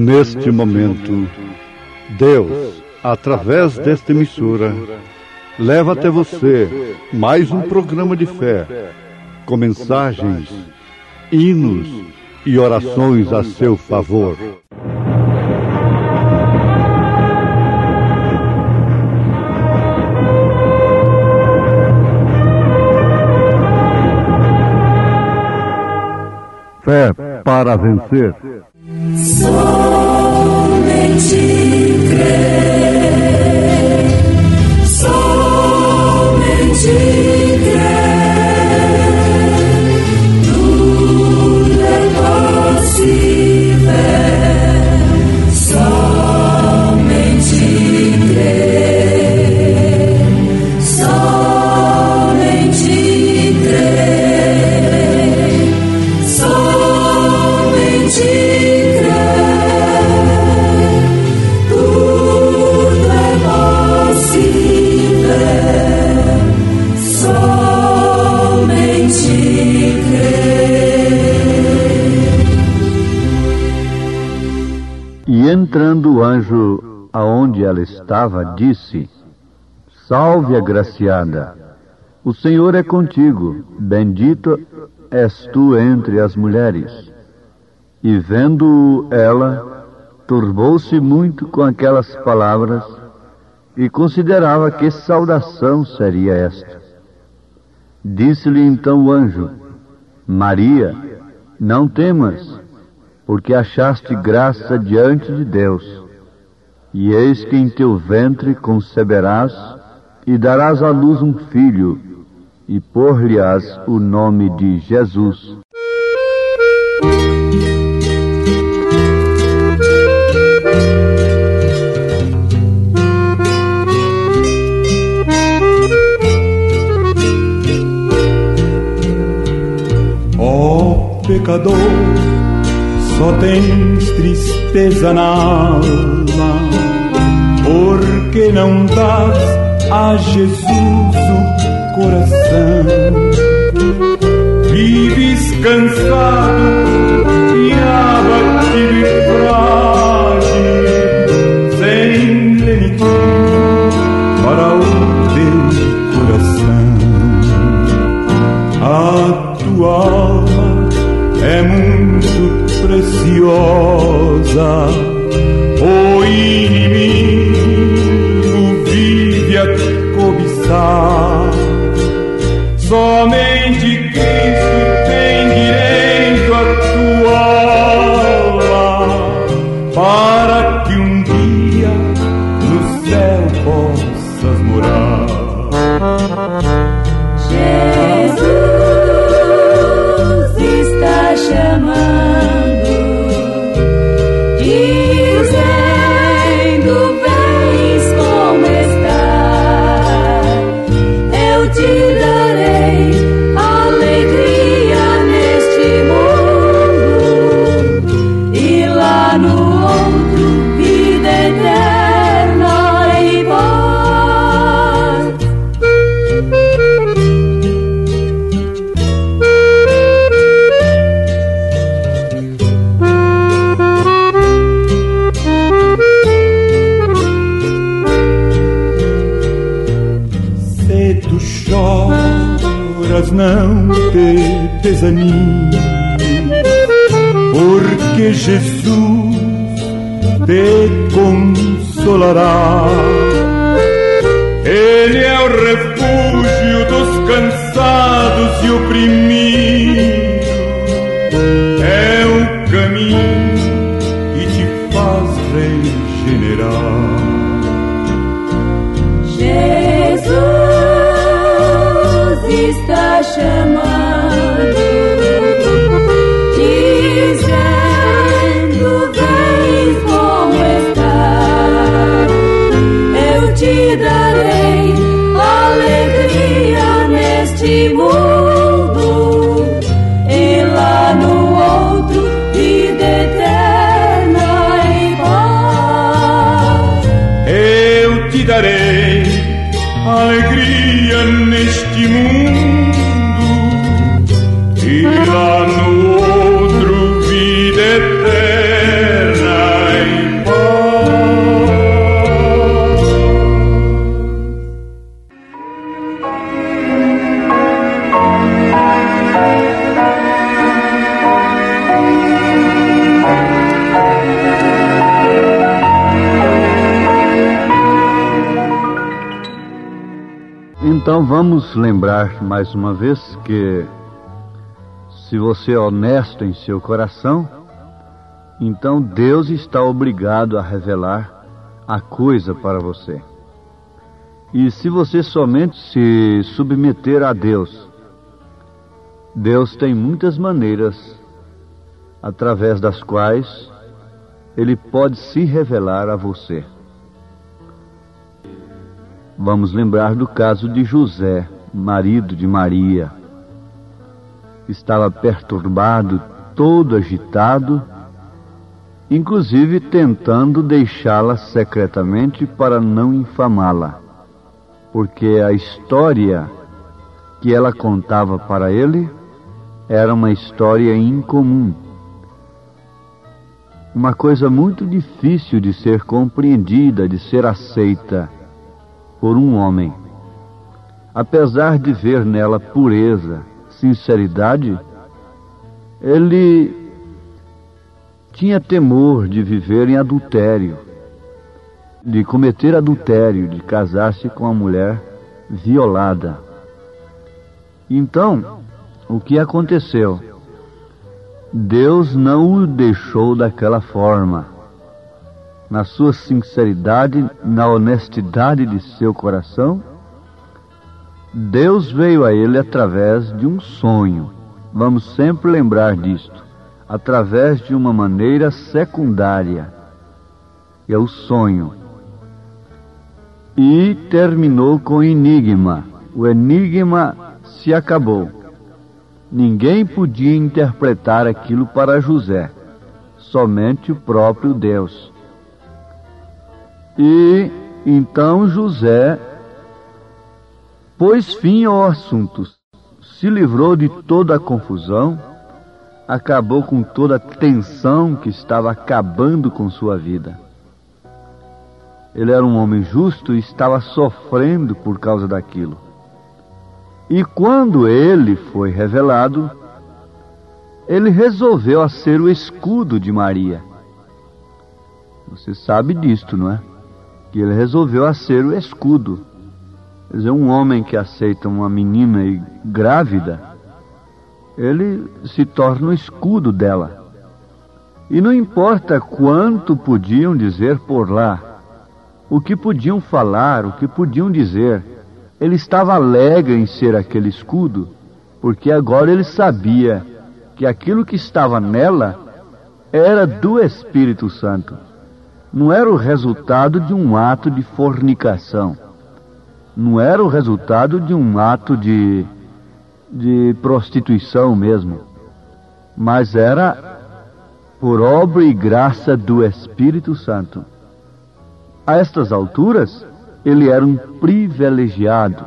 Neste momento, Deus, através desta emissora, leva até você mais um programa de fé, com mensagens, hinos e orações a seu favor. Fé para vencer. Somente crer, somente crer, tudo é possível, somente crer, somente crer, somente E entrando o anjo aonde ela estava, disse: Salve, agraciada, o Senhor é contigo, bendita és tu entre as mulheres. E vendo-o ela, turbou-se muito com aquelas palavras, e considerava que saudação seria esta. Disse-lhe então o anjo: Maria, não temas, porque achaste graça diante de Deus. E eis que em teu ventre conceberás e darás à luz um filho, e pôr-lhe-ás o nome de Jesus. Ó pecador, só tens tristeza na alma, porque não dás a Jesus o coração. Vives cansado e abatido e frágil, sem plenitude para o teu coração. A tua alma é muito preciosa, o inimigo vive a cobiçar. Somente Cristo tem direito à tua alma, para que um dia no céu possas morar. Jesus está chamando, dizendo: vens como estás, eu te darei alegria neste mundo, e lá no outro vida eterna e paz. Se tu choras, não te desanimes, porque Jesus te consolará. Ele é o refúgio dos cansados e oprimidos, é o caminho que te faz regenerar. Jesus está chamando, dizendo: vens como estás, eu te darei alegria neste mundo, e lá no outro vida eterna e paz. Eu te darei alegria neste mundo, e lá no outro vida eterna e Então vamos lembrar mais uma vez que se você é honesto em seu coração, então Deus está obrigado a revelar a coisa para você. E se você somente se submeter a Deus, Deus tem muitas maneiras através das quais Ele pode se revelar a você. Vamos lembrar do caso de José, marido de Maria. Estava perturbado, todo agitado, inclusive tentando deixá-la secretamente para não infamá-la, porque a história que ela contava para ele era uma história incomum, uma coisa muito difícil de ser compreendida, de ser aceita por um homem. Apesar de ver nela pureza, sinceridade, ele tinha temor de viver em adultério, de cometer adultério, de casar-se com uma mulher violada. Então, o que aconteceu? Deus não o deixou daquela forma. Na sua sinceridade, na honestidade de seu coração, Deus veio a ele através de um sonho. Vamos sempre lembrar disto. Através de uma maneira secundária. É o sonho. E terminou com o enigma. O enigma se acabou. Ninguém podia interpretar aquilo para José. Somente o próprio Deus. E então José pôs fim ao assunto, se livrou de toda a confusão, acabou com toda a tensão que estava acabando com sua vida. Ele era um homem justo e estava sofrendo por causa daquilo. E quando ele foi revelado, ele resolveu a ser o escudo de Maria. Você sabe disto, não é? Que ele resolveu a ser o escudo. Quer dizer, um homem que aceita uma menina grávida, ele se torna o escudo dela. E não importa quanto podiam dizer por lá, o que podiam falar, o que podiam dizer, ele estava alegre em ser aquele escudo, porque agora ele sabia que aquilo que estava nela era do Espírito Santo. Não era o resultado de um ato de fornicação. Não era o resultado de um ato de prostituição mesmo. Mas era por obra e graça do Espírito Santo. A estas alturas, ele era um privilegiado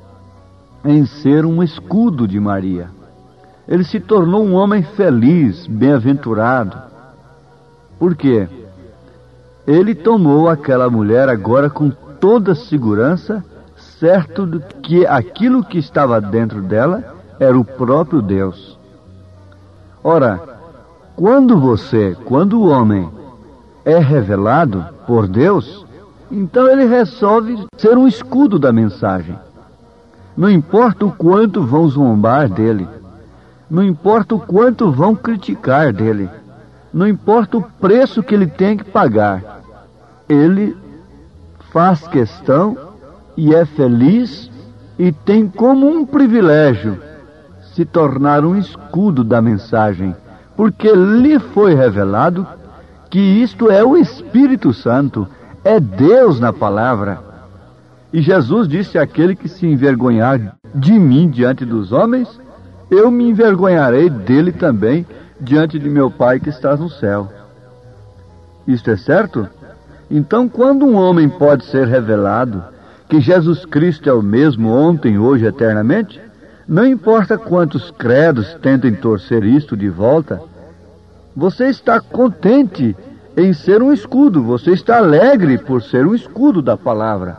em ser um escudo de Maria. Ele se tornou um homem feliz, bem-aventurado. Por quê? Ele tomou aquela mulher agora com toda segurança, certo de que aquilo que estava dentro dela era o próprio Deus. Ora, quando o homem é revelado por Deus, então ele resolve ser um escudo da mensagem. Não importa o quanto vão zombar dele, não importa o quanto vão criticar dele, não importa o preço que ele tem que pagar, ele faz questão e é feliz e tem como um privilégio se tornar um escudo da mensagem, porque lhe foi revelado que isto é o Espírito Santo, é Deus na palavra. E Jesus disse: aquele que se envergonhar de mim diante dos homens, eu me envergonharei dele também diante de meu Pai que está no céu. Isto é certo? Então, quando um homem pode ser revelado que Jesus Cristo é o mesmo ontem, hoje, eternamente, não importa quantos credos tentem torcer isto de volta, você está contente em ser um escudo, você está alegre por ser um escudo da palavra.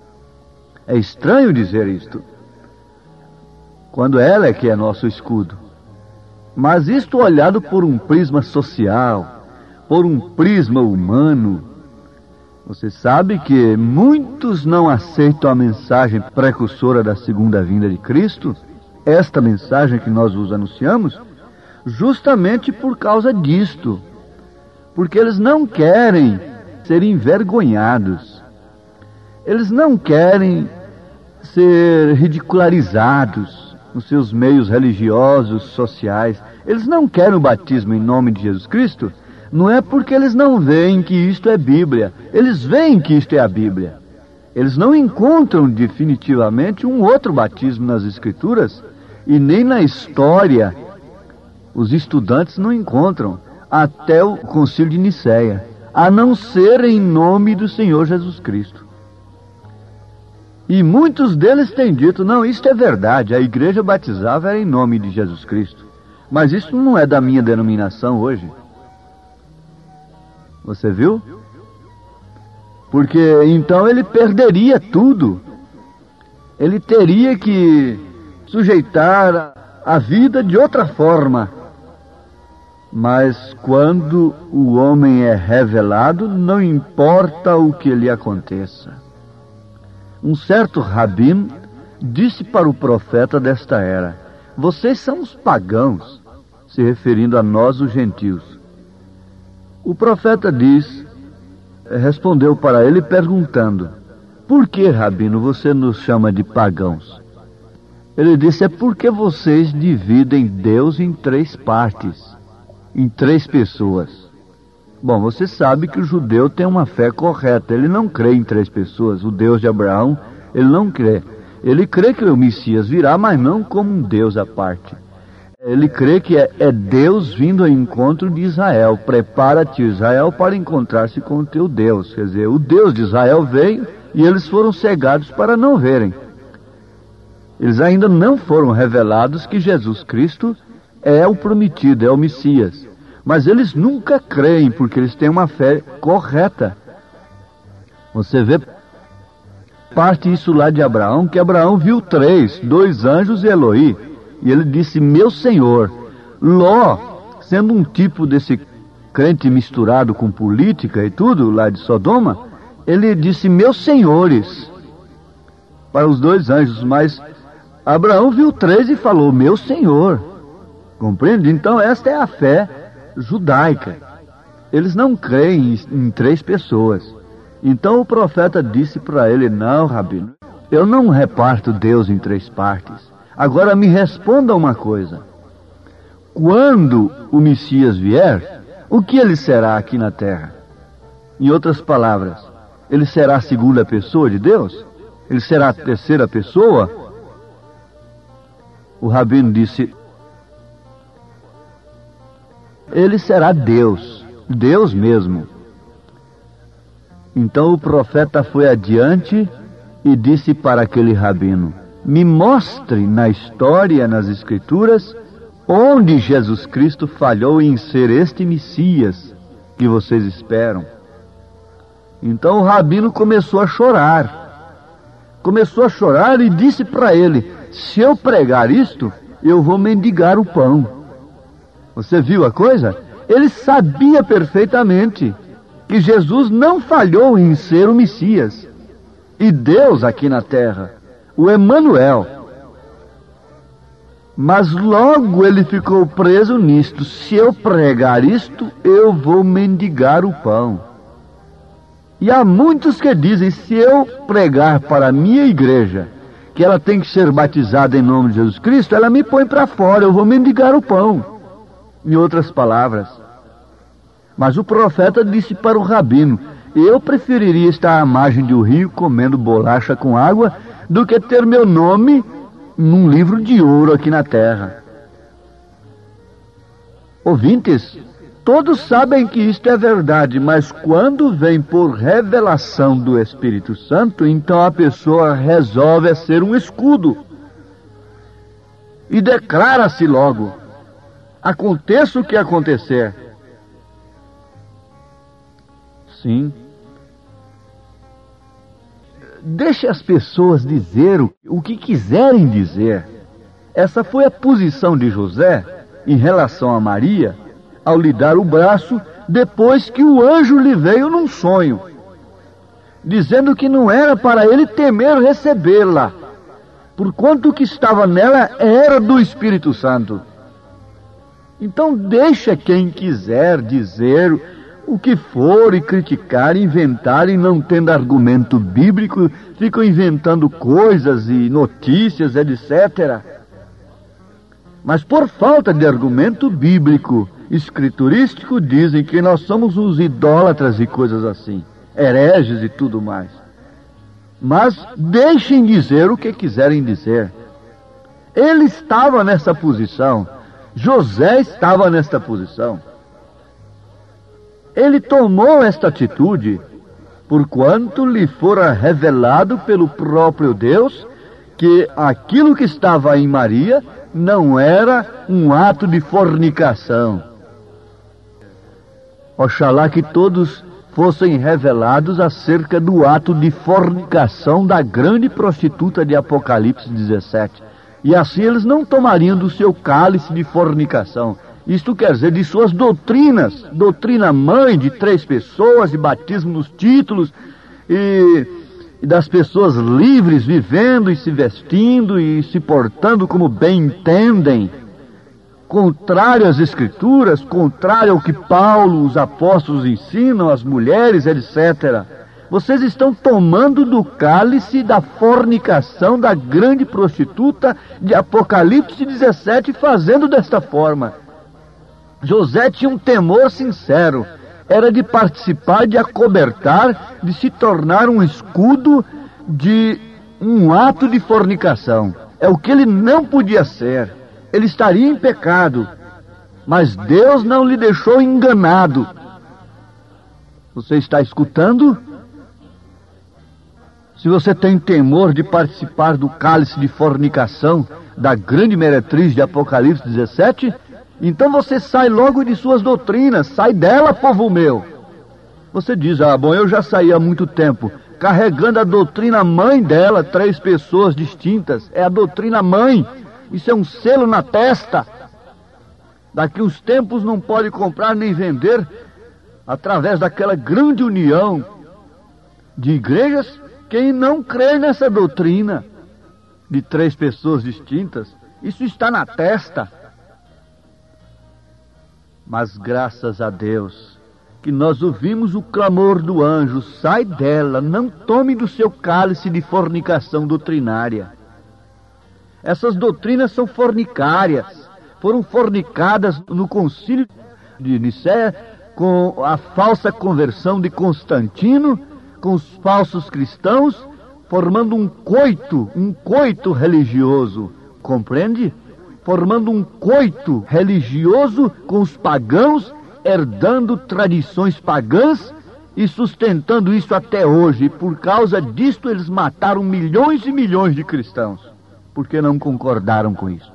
É estranho dizer isto, quando ela é que é nosso escudo. Mas isto olhado por um prisma social, por um prisma humano, Você sabe que muitos não aceitam a mensagem precursora da segunda vinda de Cristo, esta mensagem que nós vos anunciamos, justamente por causa disto, porque eles não querem ser envergonhados, eles não querem ser ridicularizados nos seus meios religiosos, sociais, eles não querem o batismo em nome de Jesus Cristo. Não é porque eles não veem que isto é Bíblia. Eles veem que isto é a Bíblia. Eles não encontram definitivamente um outro batismo nas Escrituras e nem na história. Os estudantes não encontram até o Concílio de Nicéia, a não ser em nome do Senhor Jesus Cristo. E muitos deles têm dito, não, isto é verdade, a igreja batizava era em nome de Jesus Cristo. Mas isso não é da minha denominação hoje. Você viu? Porque então ele perderia tudo. Ele teria que sujeitar a vida de outra forma. Mas quando o homem é revelado, não importa o que lhe aconteça. Um certo rabino disse para o profeta desta era, vocês são os pagãos, se referindo a nós os gentios. O profeta respondeu para ele perguntando, por que, rabino, você nos chama de pagãos? Ele disse, é porque vocês dividem Deus em 3 partes, em 3 pessoas. Bom, você sabe que o judeu tem uma fé correta, ele não crê em 3 pessoas, o Deus de Abraão, ele não crê. Ele crê que o Messias virá, mas não como um Deus à parte. Ele crê que é Deus vindo ao encontro de Israel. Prepara-te, Israel, para encontrar-se com o teu Deus. Quer dizer, o Deus de Israel veio e eles foram cegados para não verem. Eles ainda não foram revelados que Jesus Cristo é o prometido, é o Messias. Mas eles nunca creem, porque eles têm uma fé correta. Você vê parte isso lá de Abraão, que Abraão viu 2 anjos e Eloí. E ele disse, meu Senhor. Ló, sendo um tipo desse crente misturado com política e tudo, lá de Sodoma, ele disse, meus senhores, para os 2 anjos. Mas Abraão viu 3 e falou, meu Senhor. Compreende? Então esta é a fé judaica. Eles não creem em 3 pessoas. Então o profeta disse para ele, não, rabino, eu não reparto Deus em 3 partes. Agora me responda uma coisa. Quando o Messias vier, o que ele será aqui na terra? Em outras palavras, ele será a segunda pessoa de Deus? Ele será a terceira pessoa? O rabino disse, ele será Deus, Deus mesmo. Então o profeta foi adiante e disse para aquele rabino, me mostre na história, nas Escrituras, onde Jesus Cristo falhou em ser este Messias que vocês esperam. Então o rabino começou a chorar. Começou a chorar e disse para ele, se eu pregar isto, eu vou mendigar o pão. Você viu a coisa? Ele sabia perfeitamente que Jesus não falhou em ser o Messias. E Deus aqui na terra, o Emanuel. Mas logo ele ficou preso nisto. Se eu pregar isto, eu vou mendigar o pão. E há muitos que dizem, se eu pregar para a minha igreja, que ela tem que ser batizada em nome de Jesus Cristo, ela me põe para fora, eu vou mendigar o pão. Em outras palavras. Mas o profeta disse para o rabino, eu preferiria estar à margem de um rio comendo bolacha com água do que ter meu nome num livro de ouro aqui na terra. Ouvintes, todos sabem que isto é verdade, mas quando vem por revelação do Espírito Santo, então a pessoa resolve ser um escudo. E declara-se logo, aconteça o que acontecer. Sim. Deixe as pessoas dizer o que quiserem dizer. Essa foi a posição de José em relação a Maria, ao lhe dar o braço, depois que o anjo lhe veio num sonho. dizendo que não era para ele temer recebê-la, porquanto o que estava nela era do Espírito Santo. Então deixa quem quiser dizer o que for e criticar, inventar, e não tendo argumento bíblico, ficam inventando coisas e notícias, etc. Mas por falta de argumento bíblico, escriturístico, dizem que nós somos uns idólatras e coisas assim, hereges e tudo mais. Mas deixem dizer o que quiserem dizer. Ele estava nessa posição, José estava nesta posição. Ele tomou esta atitude porquanto lhe fora revelado pelo próprio Deus que aquilo que estava em Maria não era um ato de fornicação. Oxalá que todos fossem revelados acerca do ato de fornicação da grande prostituta de Apocalipse 17. E assim eles não tomariam do seu cálice de fornicação. Isto quer dizer, de suas doutrinas, doutrina mãe de 3 pessoas, de batismo nos títulos, e das pessoas livres, vivendo e se vestindo e se portando como bem entendem, contrário às Escrituras, contrário ao que Paulo, os apóstolos ensinam, as mulheres, etc. Vocês estão tomando do cálice da fornicação da grande prostituta de Apocalipse 17, fazendo desta forma. José tinha um temor sincero, era de participar, de acobertar, de se tornar um escudo de um ato de fornicação. É o que ele não podia ser. Ele estaria em pecado, mas Deus não lhe deixou enganado. Você está escutando? Se você tem temor de participar do cálice de fornicação da grande meretriz de Apocalipse 17, então você sai logo de suas doutrinas, sai dela, povo meu. Você diz, bom, eu já saí há muito tempo, carregando a doutrina mãe dela, 3 pessoas distintas, é a doutrina mãe, isso é um selo na testa. Daqui uns tempos não pode comprar nem vender, através daquela grande união de igrejas, quem não crê nessa doutrina de 3 pessoas distintas. Isso está na testa. Mas graças a Deus que nós ouvimos o clamor do anjo, sai dela, não tome do seu cálice de fornicação doutrinária. Essas doutrinas são fornicárias, foram fornicadas no concílio de Nicéia, com a falsa conversão de Constantino, com os falsos cristãos, formando um coito religioso, compreende? Formando um coito religioso com os pagãos, herdando tradições pagãs e sustentando isso até hoje. E por causa disto eles mataram milhões e milhões de cristãos, porque não concordaram com isso.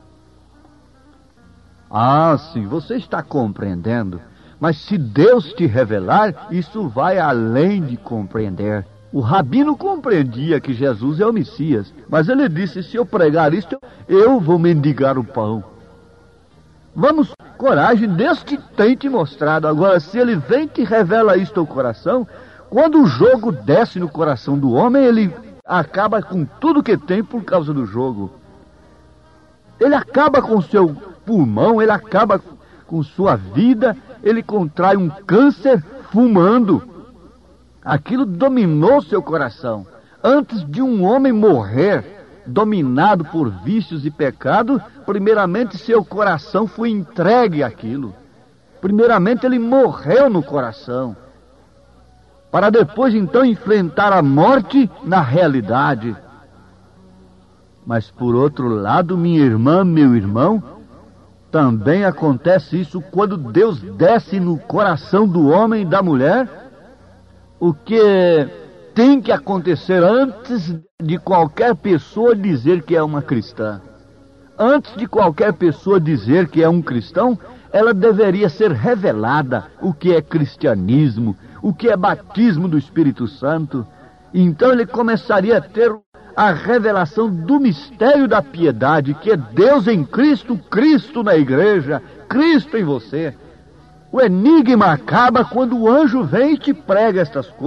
Sim, você está compreendendo, mas se Deus te revelar, isso vai além de compreender. O rabino compreendia que Jesus é o Messias, mas ele disse, se eu pregar isto, eu vou mendigar o pão. Vamos, coragem, Deus tem te mostrado. Agora, se ele vem e te revela isto ao coração, quando o jogo desce no coração do homem, ele acaba com tudo que tem por causa do jogo. Ele acaba com seu pulmão, ele acaba com sua vida, ele contrai um câncer fumando. Aquilo dominou seu coração. Antes de um homem morrer, dominado por vícios e pecado, primeiramente seu coração foi entregue àquilo. Primeiramente ele morreu no coração, para depois então enfrentar a morte na realidade. Mas por outro lado, minha irmã, meu irmão, também acontece isso quando Deus desce no coração do homem e da mulher. O que tem que acontecer antes de qualquer pessoa dizer que é uma cristã? Antes de qualquer pessoa dizer que é um cristão, ela deveria ser revelada o que é cristianismo, o que é batismo do Espírito Santo. Então ele começaria a ter a revelação do mistério da piedade, que é Deus em Cristo, Cristo na igreja, Cristo em você. O enigma acaba quando o anjo vem e te prega estas coisas.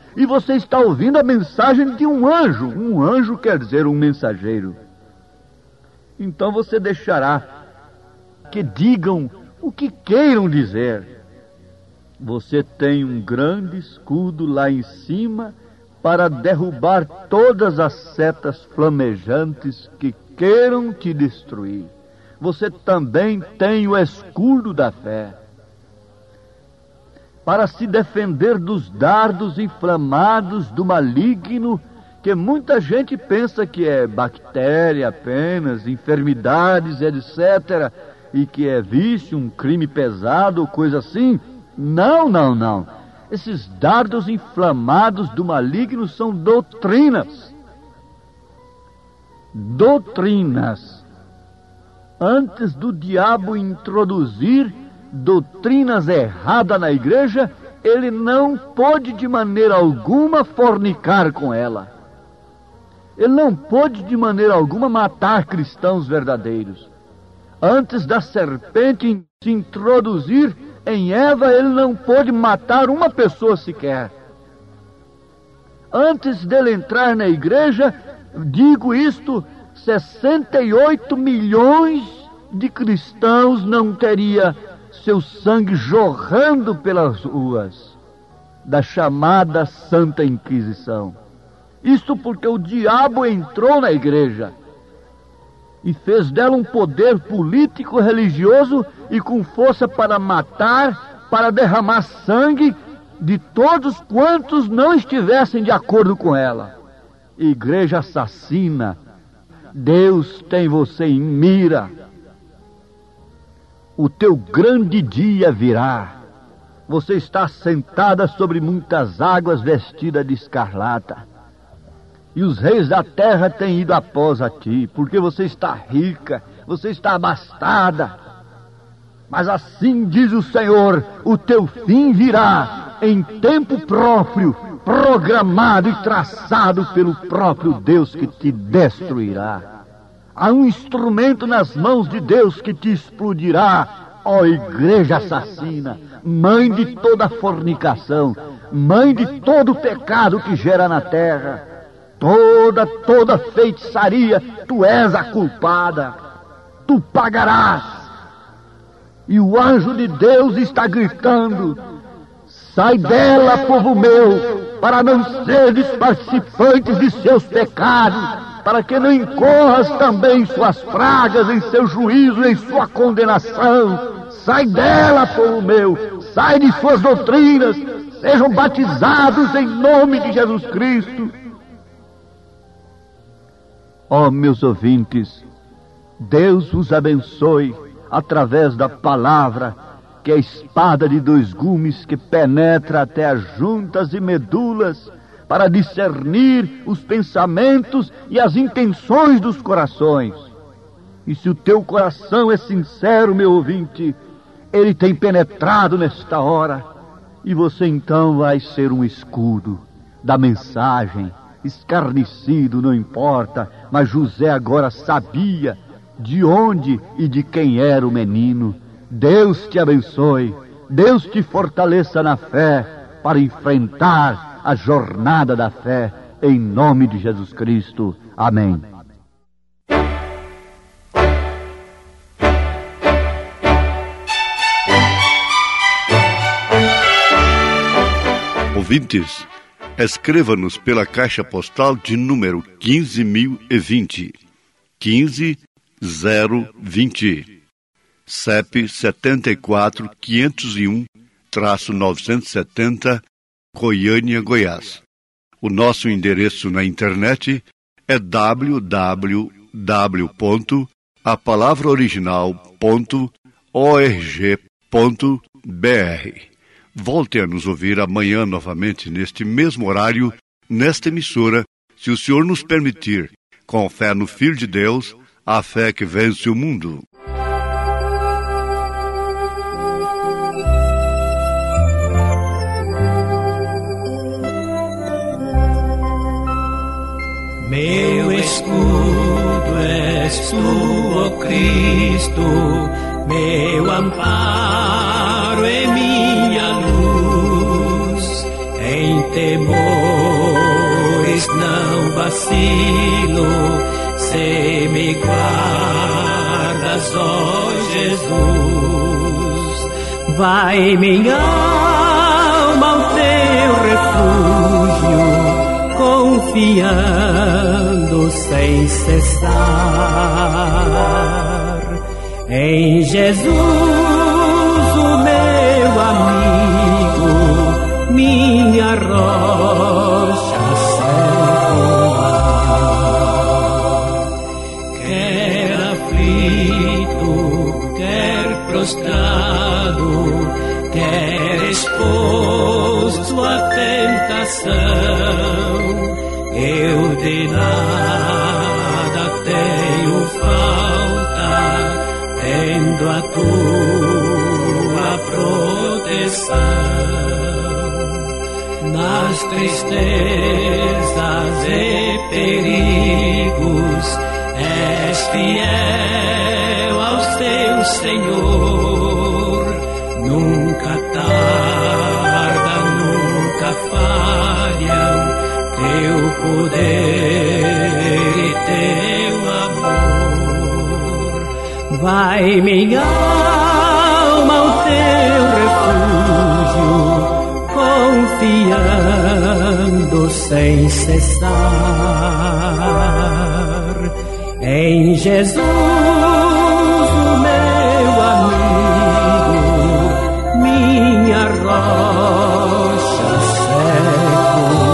e você está ouvindo a mensagem de um anjo. Um anjo quer dizer um mensageiro. Então você deixará que digam o que queiram dizer. Você tem um grande escudo lá em cima para derrubar todas as setas flamejantes que queiram te destruir. Você também tem o escudo da fé para se defender dos dardos inflamados do maligno, que muita gente pensa que é bactéria apenas, enfermidades, etc., e que é vício, um crime pesado, coisa assim. Não, não, não. Esses dardos inflamados do maligno são doutrinas. Doutrinas. Antes do diabo introduzir doutrinas erradas na igreja, ele não pôde de maneira alguma fornicar com ela. Ele não pôde de maneira alguma matar cristãos verdadeiros. Antes da serpente se introduzir em Eva, ele não pôde matar uma pessoa sequer. Antes dele entrar na igreja, digo isto, 68 milhões de cristãos não teria seu sangue jorrando pelas ruas da chamada Santa Inquisição. Isto porque o diabo entrou na igreja e fez dela um poder político, religioso e com força para matar, para derramar sangue de todos quantos não estivessem de acordo com ela. Igreja assassina, Deus tem você em mira. O teu grande dia virá. Você está sentada sobre muitas águas, vestida de escarlata. E os reis da terra têm ido após a ti, porque você está rica, você está abastada. Mas assim diz o Senhor, o teu fim virá em tempo próprio, programado e traçado pelo próprio Deus que te destruirá. Há um instrumento nas mãos de Deus que te explodirá, ó igreja assassina, mãe de toda fornicação, mãe de todo pecado que gera na terra. Toda feitiçaria, tu és a culpada, tu pagarás. E o anjo de Deus está gritando, sai dela, povo meu, para não seres participantes de seus pecados, para que não incorras também em suas pragas, em seu juízo, em sua condenação. Sai dela, povo meu, sai de suas doutrinas, sejam batizados em nome de Jesus Cristo. Ó meus ouvintes, Deus vos abençoe através da palavra, que é a espada de dois gumes que penetra até as juntas e medulas para discernir os pensamentos e as intenções dos corações. E se o teu coração é sincero, meu ouvinte, ele tem penetrado nesta hora, e você então vai ser um escudo da mensagem. Escarnecido, não importa, mas José agora sabia de onde e de quem era o menino. Deus te abençoe, Deus te fortaleça na fé para enfrentar a jornada da fé, em nome de Jesus Cristo. Amém. Ouvintes, escreva-nos pela caixa postal de número 15.020, 15020, CEP 74.501-970, Goiânia, Goiás. O nosso endereço na internet é www.apalavraoriginal.org.br. Volte a nos ouvir amanhã novamente neste mesmo horário, nesta emissora, se o Senhor nos permitir, com fé no Filho de Deus, a fé que vence o mundo. Meu escudo és tu, ó Cristo, meu amparo e minha luz. Em temores não vacilo, se me guardas, ó Jesus. Vai minha alma ao teu refúgio, confiando sem cessar em Jesus, o meu amigo, minha rocha segura. Quer aflito, quer prostrado, quer exposto à tentação, eu de nada tenho falta, tendo a tua proteção. Nas tristezas e perigos, és fiel ao teu Senhor, nunca tarda, nunca falham teu poder e teu amor. Vai minha alma ao teu refúgio, confiando sem cessar em Jesus, o meu amigo, minha rocha segura.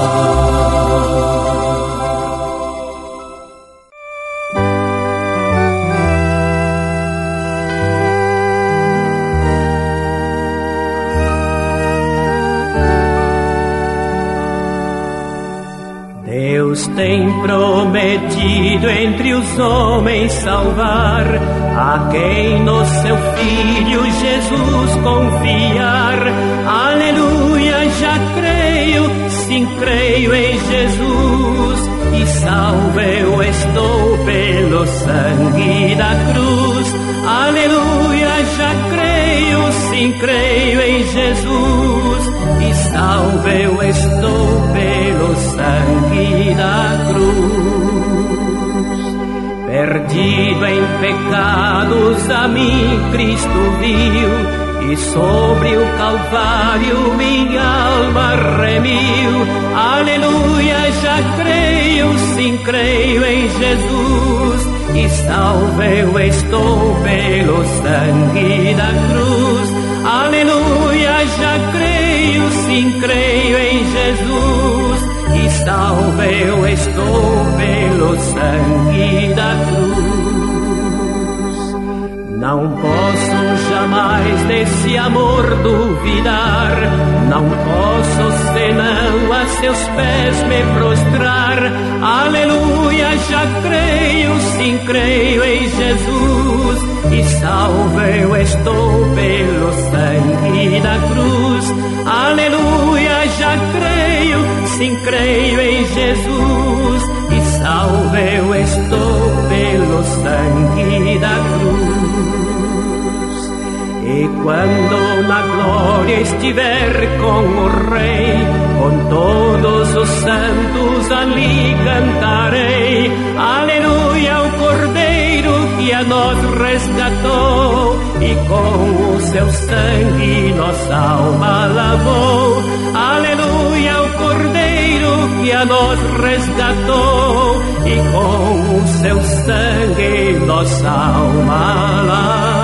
Deus tem prometido entre os homens salvar a quem no seu Filho Jesus confiar. Aleluia, já creio, sim creio em Jesus, e salvo eu estou pelo sangue da cruz. Aleluia, já creio, sim creio em Jesus, e salvo eu estou pelo sangue da cruz. Perdido em pecados a mim Cristo viu, e sobre o Calvário minha alma remiu. Aleluia, já creio, sim creio em Jesus, e salvo eu estou pelo sangue da cruz. Aleluia, já creio, sim creio em Jesus, e salvo eu estou pelo sangue da cruz. Não posso jamais desse amor duvidar, não posso senão a seus pés me prostrar. Aleluia, já creio, sim creio em Jesus, e salvo eu estou pelo sangue da cruz. Aleluia, já creio, sim creio em Jesus, e salvo eu estou pelo sangue da cruz. E quando na glória estiver com o Rei, com todos os santos ali cantarei. Aleluia, o Cordeiro que a nós resgatou, e com o seu sangue nossa alma lavou. Aleluia, o Cordeiro que a nós resgatou, e com o seu sangue nossa alma lavou.